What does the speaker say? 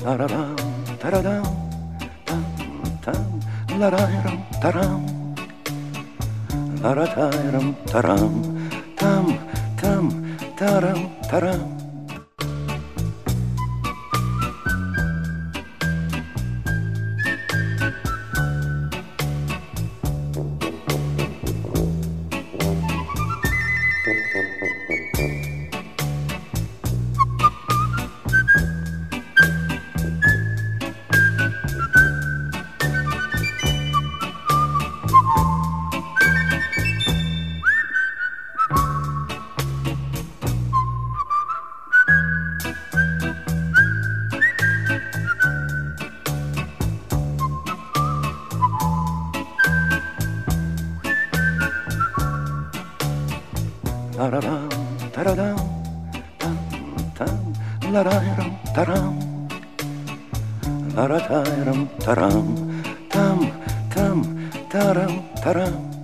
Taradam, taradam, tam, tam, larayram, taram, laratayram, taram, tam, tam, taram, taram. Taradam, taradam, tam, tam, larayram, taram, laratayram, taram, tam, tam, taram, taram.